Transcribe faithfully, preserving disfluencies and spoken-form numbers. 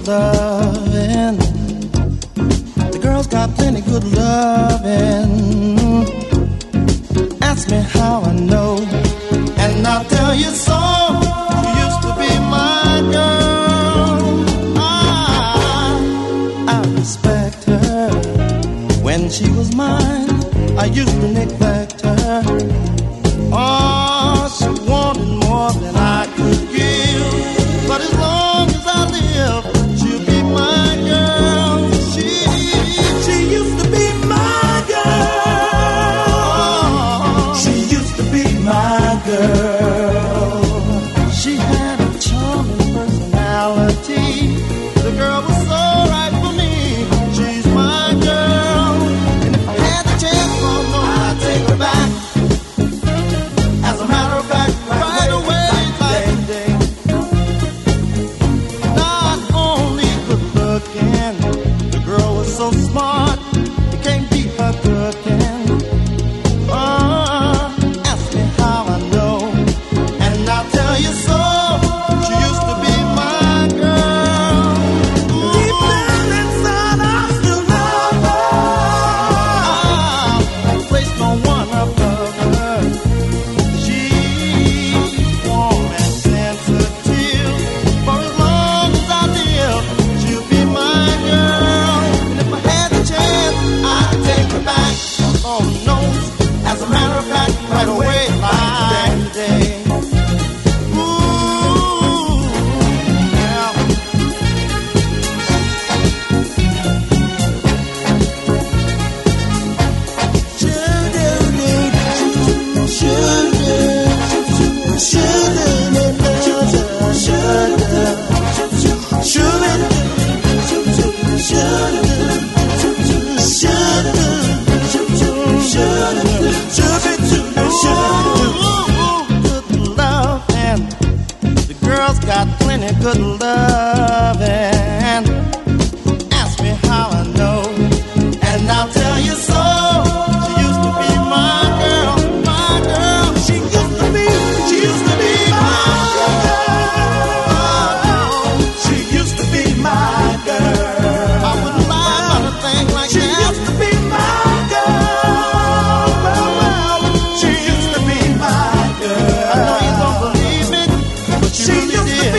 loving. The girls got plenty good loving. Ask me how I know, and I'll tell you so. She used to be my girl. I, I respect her. When she was mine, I used to neglect her. Oh, she wanted more than I could give. But as long as I live, she'll be my girl. She, she used to be my girl. She used to be my girl. She had a charming personality. The girl was so right for me. She's my girl. And if I had the chance, oh no, I'd take her back. As a matter of fact, right away, like today. Not only good looking, the girl was so smart, you can't beat her cooking. Uh, ask me how I know, and I'll tell you so. She used to be my girl. Deep down inside, I still love her. I place no one above her. She's warm and sensitive. For as long as I live, she'll be my girl. And if I had the chance, I'd take her back. Oh no, as a matter of fact, right away, like today. Ooh, yeah. Good love, and the girls got plenty good love, and ask me how I know, and I'll tell you so. She used to be my girl, my girl. She used to be, she used to be my girl. She used to be my girl. I wouldn't lie about a thing like she that. She used to be my girl. Well, well, she used to be my girl. I know you don't believe it, but she, she really used did. To be